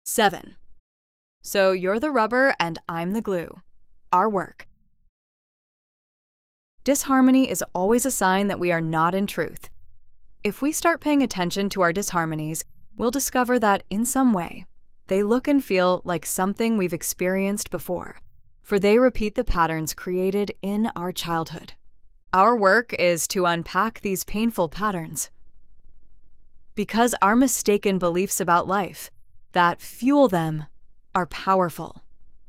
7. So you're the rubber and I'm the glue. Our work. Disharmony is always a sign that we are not in truth. If we start paying attention to our disharmonies, we'll discover that, in some way, they look and feel like something we've experienced before, for they repeat the patterns created in our childhood. Our work is to unpack these painful patterns. Because our mistaken beliefs about life that fuel them are powerful.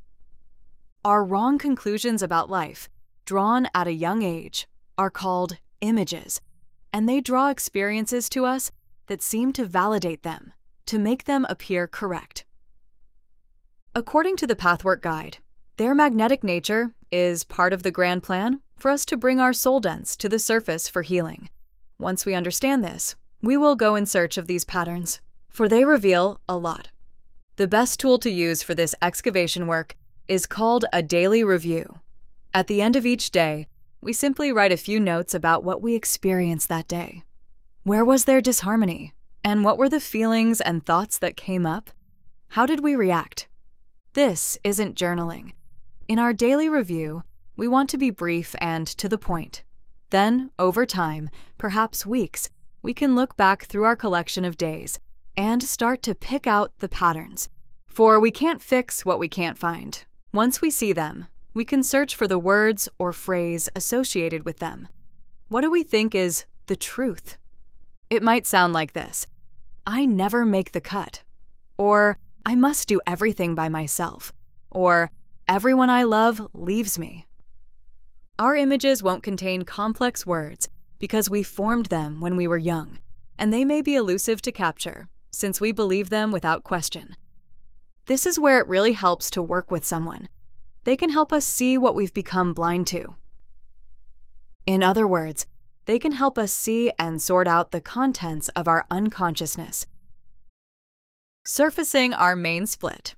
Our wrong conclusions about life, drawn at a young age, are called images, and they draw experiences to us that seem to validate them, to make them appear correct. According to the Pathwork Guide, their magnetic nature is part of the grand plan for us to bring our soul dents to the surface for healing. Once we understand this, we will go in search of these patterns, for they reveal a lot. The best tool to use for this excavation work is called a daily review. At the end of each day, we simply write a few notes about what we experienced that day. Where was there disharmony? And what were the feelings and thoughts that came up? How did we react? This isn't journaling. In our daily review, we want to be brief and to the point. Then, over time, perhaps weeks, we can look back through our collection of days and start to pick out the patterns. For we can't fix what we can't find. Once we see them, we can search for the words or phrase associated with them. What do we think is the truth? It might sound like this: I never make the cut. Or, I must do everything by myself. Or, everyone I love leaves me. Our images won't contain complex words because we formed them when we were young, and they may be elusive to capture since we believe them without question. This is where it really helps to work with someone. They can help us see what we've become blind to. In other words, they can help us see and sort out the contents of our unconsciousness. Surfacing our main split.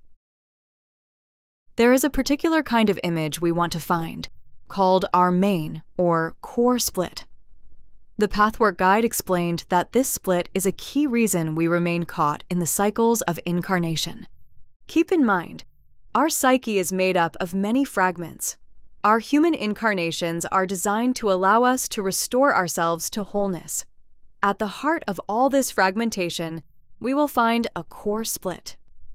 There is a particular kind of image we want to find, called our main or core split. The Pathwork Guide explained that this split is a key reason we remain caught in the cycles of incarnation. Keep in mind, our psyche is made up of many fragments. Our human incarnations are designed to allow us to restore ourselves to wholeness. At the heart of all this fragmentation, we will find a core split.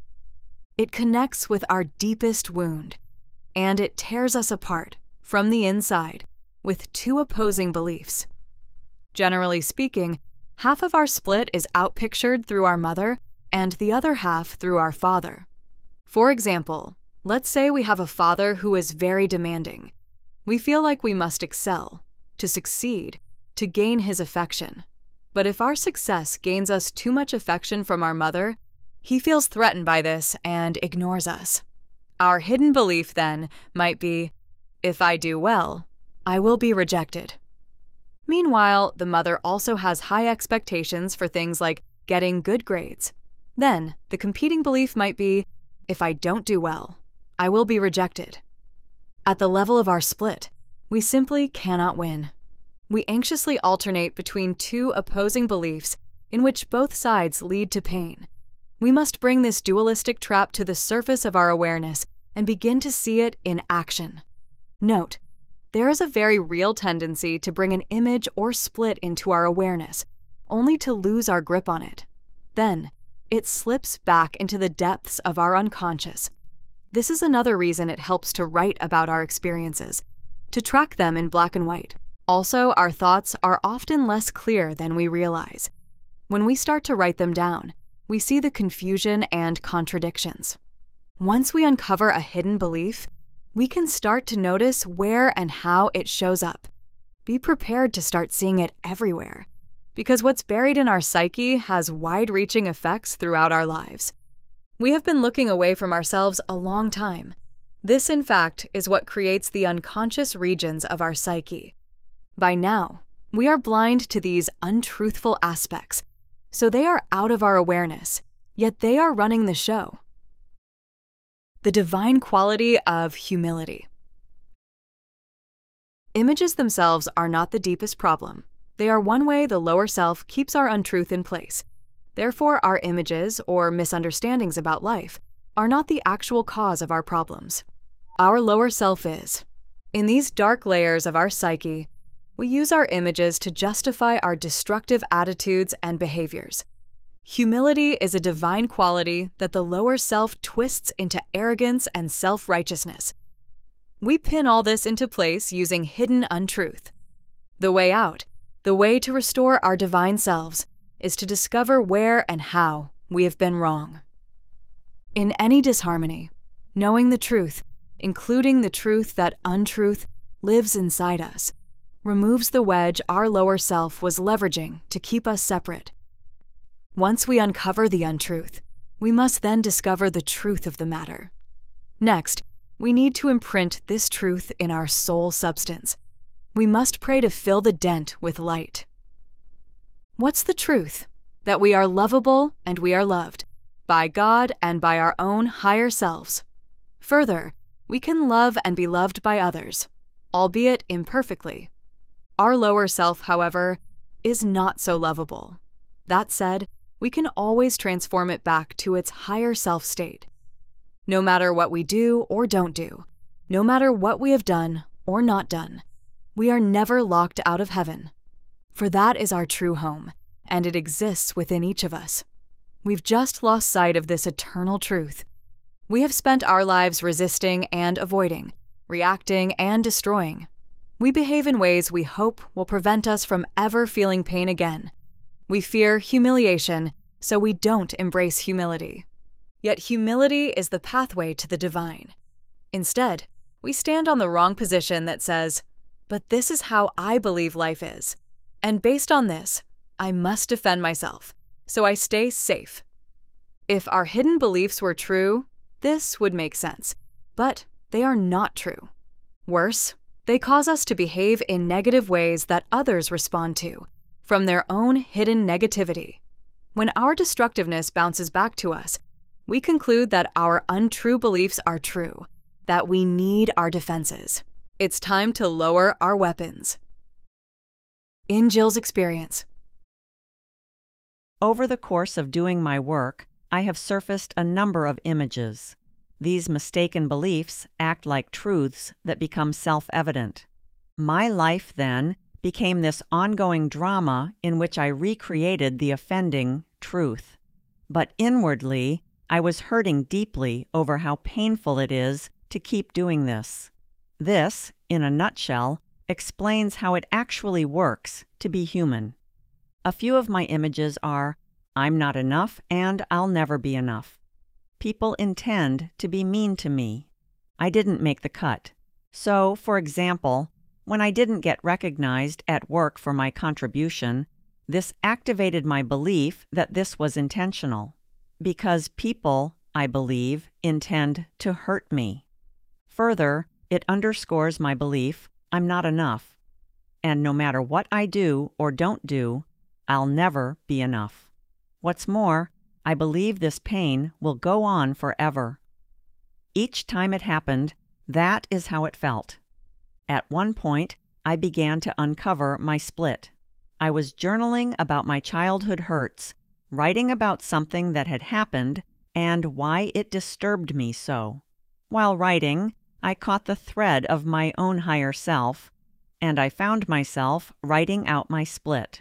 It connects with our deepest wound, and it tears us apart from the inside with two opposing beliefs. Generally speaking, half of our split is outpictured through our mother and the other half through our father. For example, let's say we have a father who is very demanding. We feel like we must excel, to succeed, to gain his affection. But if our success gains us too much affection from our mother, he feels threatened by this and ignores us. Our hidden belief then might be, if I do well, I will be rejected. Meanwhile, the mother also has high expectations for things like getting good grades. Then, the competing belief might be, if I don't do well, I will be rejected. At the level of our split, we simply cannot win. We anxiously alternate between two opposing beliefs in which both sides lead to pain. We must bring this dualistic trap to the surface of our awareness and begin to see it in action. Note, there is a very real tendency to bring an image or split into our awareness, only to lose our grip on it. Then, it slips back into the depths of our unconscious. This is another reason it helps to write about our experiences, to track them in black and white. Also, our thoughts are often less clear than we realize. When we start to write them down, we see the confusion and contradictions. Once we uncover a hidden belief, we can start to notice where and how it shows up. Be prepared to start seeing it everywhere, because what's buried in our psyche has wide-reaching effects throughout our lives. We have been looking away from ourselves a long time. This, in fact, is what creates the unconscious regions of our psyche. By now, we are blind to these untruthful aspects, so they are out of our awareness, yet they are running the show. The divine quality of humility. Images themselves are not the deepest problem. They are one way the lower self keeps our untruth in place. Therefore, our images or misunderstandings about life are not the actual cause of our problems. Our lower self is. In these dark layers of our psyche, we use our images to justify our destructive attitudes and behaviors. Humility is a divine quality that the lower self twists into arrogance and self-righteousness. We pin all this into place using hidden untruth. The way out, the way to restore our divine selves, is to discover where and how we have been wrong. In any disharmony, knowing the truth, including the truth that untruth lives inside us, removes the wedge our lower self was leveraging to keep us separate. Once we uncover the untruth, we must then discover the truth of the matter. Next, we need to imprint this truth in our soul substance. We must pray to fill the dent with light. What's the truth? That we are lovable and we are loved, by God and by our own higher selves. Further, we can love and be loved by others, albeit imperfectly. Our lower self, however, is not so lovable. That said, we can always transform it back to its higher self state. No matter what we do or don't do, no matter what we have done or not done, we are never locked out of heaven. For that is our true home, and it exists within each of us. We've just lost sight of this eternal truth. We have spent our lives resisting and avoiding, reacting and destroying. We behave in ways we hope will prevent us from ever feeling pain again. We fear humiliation, so we don't embrace humility. Yet humility is the pathway to the divine. Instead, we stand on the wrong position that says, "But this is how I believe life is. And based on this, I must defend myself, so I stay safe." If our hidden beliefs were true, this would make sense, but they are not true. Worse, they cause us to behave in negative ways that others respond to, from their own hidden negativity. When our destructiveness bounces back to us, we conclude that our untrue beliefs are true, that we need our defenses. It's time to lower our weapons. In Jill's experience. Over the course of doing my work, I have surfaced a number of images. These mistaken beliefs act like truths that become self-evident. My life, then, became this ongoing drama in which I recreated the offending truth. But inwardly, I was hurting deeply over how painful it is to keep doing this. This, in a nutshell, explains how it actually works to be human. A few of my images are, "I'm not enough and I'll never be enough." People intend to be mean to me. I didn't make the cut. So, for example, when I didn't get recognized at work for my contribution, this activated my belief that this was intentional. Because people, I believe, intend to hurt me. Further, it underscores my belief I'm not enough. And no matter what I do or don't do, I'll never be enough. What's more, I believe this pain will go on forever. Each time it happened, that is how it felt. At one point, I began to uncover my split. I was journaling about my childhood hurts, writing about something that had happened and why it disturbed me so. While writing, I caught the thread of my own higher self, and I found myself writing out my split.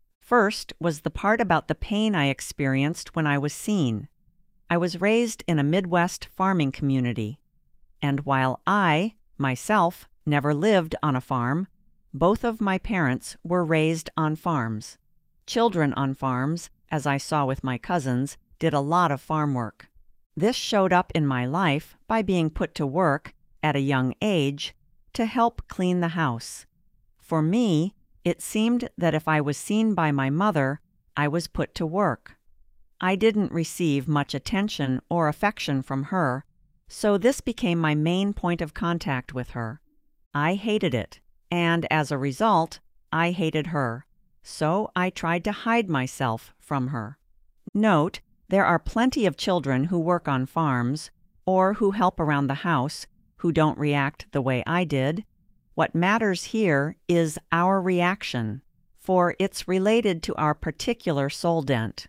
First was the part about the pain I experienced when I was seen. I was raised in a Midwest farming community, and while I, myself, never lived on a farm, both of my parents were raised on farms. Children on farms, as I saw with my cousins, did a lot of farm work. This showed up in my life by being put to work, at a young age, to help clean the house. For me, it seemed that if I was seen by my mother, I was put to work. I didn't receive much attention or affection from her, so this became my main point of contact with her. I hated it, and as a result, I hated her, so I tried to hide myself from her. Note, there are plenty of children who work on farms, or who help around the house, who don't react the way I did. What matters here is our reaction, for it's related to our particular soul dent.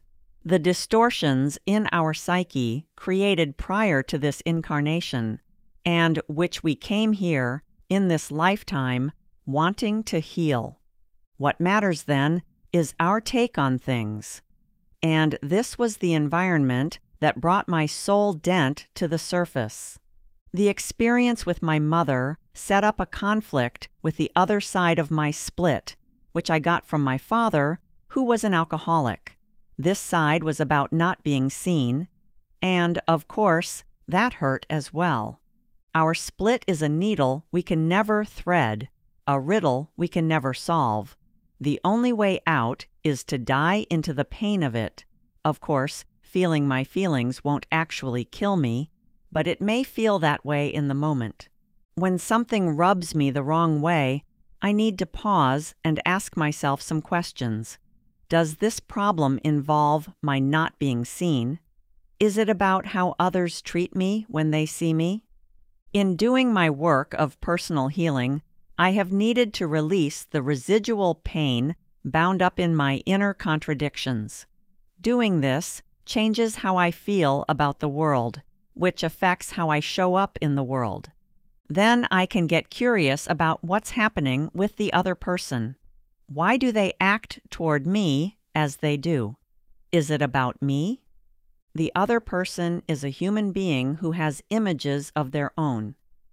The distortions in our psyche created prior to this incarnation, and which we came here, in this lifetime, wanting to heal. What matters, then, is our take on things. And this was the environment that brought my soul dent to the surface. The experience with my mother set up a conflict with the other side of my split, which I got from my father, who was an alcoholic. This side was about not being seen, and, of course, that hurt as well. Our split is a needle we can never thread, a riddle we can never solve. The only way out is to die into the pain of it. Of course, feeling my feelings won't actually kill me, but it may feel that way in the moment. When something rubs me the wrong way, I need to pause and ask myself some questions. Does this problem involve my not being seen? Is it about how others treat me when they see me? In doing my work of personal healing, I have needed to release the residual pain bound up in my inner contradictions. Doing this changes how I feel about the world, which affects how I show up in the world. Then I can get curious about what's happening with the other person. Why do they act toward me as they do? Is it about me? The other person is a human being who has images of their own,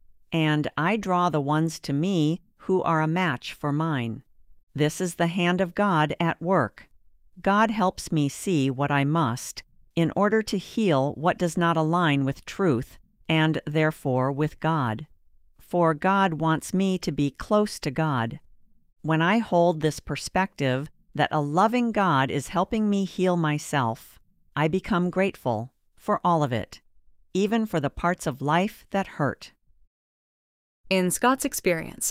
and I draw the ones to me who are a match for mine. This is the hand of God at work. God helps me see what I must in order to heal what does not align with truth and therefore with God. For God wants me to be close to God. When I hold this perspective that a loving God is helping me heal myself, I become grateful for all of it, even for the parts of life that hurt. In Scott's experience,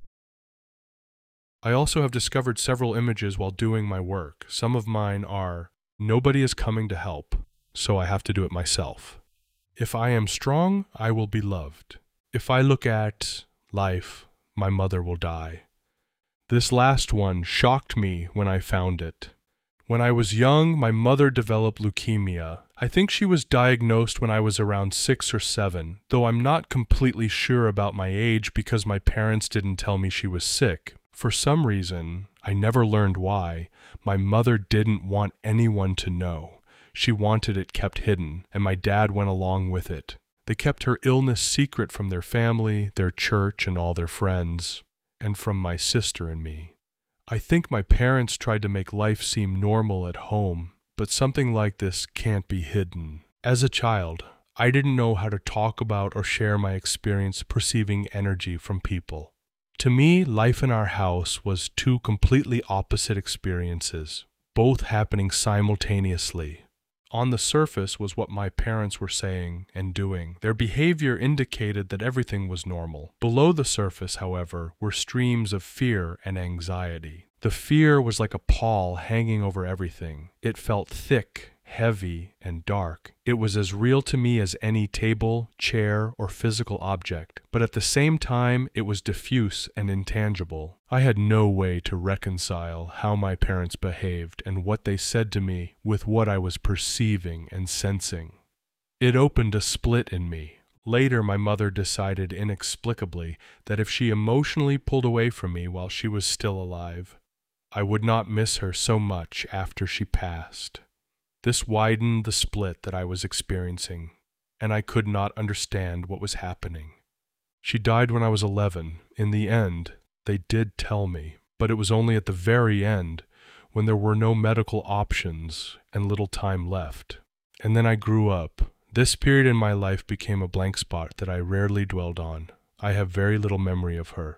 I also have discovered several images while doing my work. Some of mine are, nobody is coming to help, so I have to do it myself. If I am strong, I will be loved. If I look at life, my mother will die. This last one shocked me when I found it. When I was young, my mother developed leukemia. I think she was diagnosed when I was around 6 or 7, though I'm not completely sure about my age because my parents didn't tell me she was sick. For some reason, I never learned why, my mother didn't want anyone to know. She wanted it kept hidden, and my dad went along with it. They kept her illness secret from their family, their church, and all their friends, and from my sister and me. I think my parents tried to make life seem normal at home, but something like this can't be hidden. As a child, I didn't know how to talk about or share my experience perceiving energy from people. To me, life in our house was two completely opposite experiences, both happening simultaneously. On the surface was what my parents were saying and doing. Their behavior indicated that everything was normal. Below the surface, however, were streams of fear and anxiety. The fear was like a pall hanging over everything. It felt thick, heavy, and dark. It was as real to me as any table, chair, or physical object, but at the same time it was diffuse and intangible. I had no way to reconcile how my parents behaved and what they said to me with what I was perceiving and sensing. It opened a split in me. Later, my mother decided inexplicably that if she emotionally pulled away from me while she was still alive, I would not miss her so much after she passed. This widened the split that I was experiencing, and I could not understand what was happening. She died when I was 11. In the end, they did tell me, but it was only at the very end, when there were no medical options and little time left. And then I grew up. This period in my life became a blank spot that I rarely dwelled on. I have very little memory of her.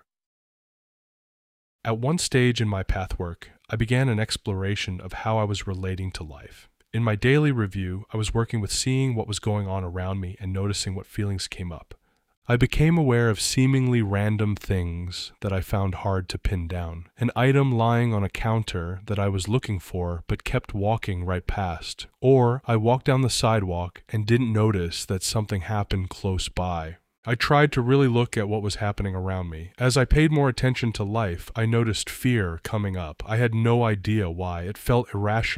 At one stage in my pathwork, I began an exploration of how I was relating to life. In my daily review, I was working with seeing what was going on around me and noticing what feelings came up. I became aware of seemingly random things that I found hard to pin down. An item lying on a counter that I was looking for but kept walking right past. Or I walked down the sidewalk and didn't notice that something happened close by. I tried to really look at what was happening around me. As I paid more attention to life, I noticed fear coming up. I had no idea why. It felt irrational.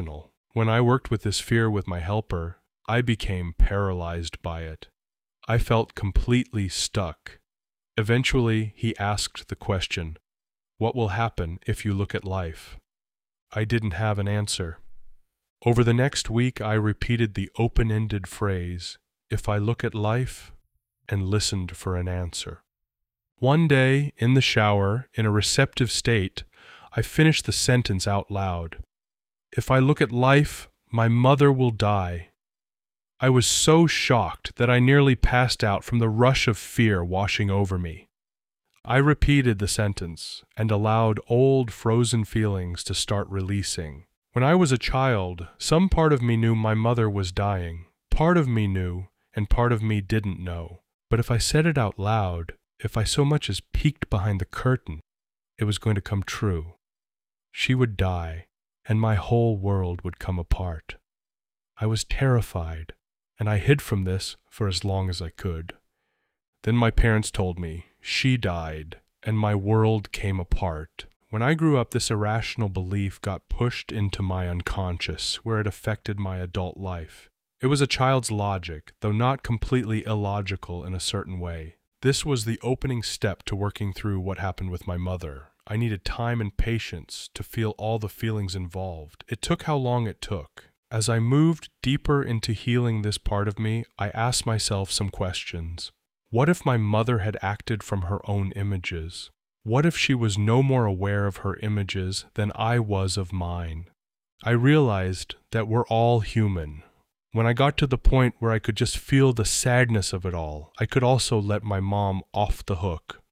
When I worked with this fear with my helper, I became paralyzed by it. I felt completely stuck. Eventually, he asked the question, "What will happen if you look at life?" I didn't have an answer. Over the next week, I repeated the open-ended phrase, "If I look at life," and listened for an answer. One day, in the shower, in a receptive state, I finished the sentence out loud. "If I look at life, my mother will die." I was so shocked that I nearly passed out from the rush of fear washing over me. I repeated the sentence and allowed old frozen feelings to start releasing. When I was a child, some part of me knew my mother was dying. Part of me knew, and part of me didn't know. But if I said it out loud, if I so much as peeked behind the curtain, it was going to come true. She would die, and my whole world would come apart. I was terrified, and I hid from this for as long as I could. Then my parents told me she died, and my world came apart. When I grew up, this irrational belief got pushed into my unconscious, where it affected my adult life. It was a child's logic, though not completely illogical in a certain way. This was the opening step to working through what happened with my mother. I needed time and patience to feel all the feelings involved. It took how long it took. As I moved deeper into healing this part of me, I asked myself some questions. What if my mother had acted from her own images? What if she was no more aware of her images than I was of mine? I realized that we're all human. When I got to the point where I could just feel the sadness of it all, I could also let my mom off the hook.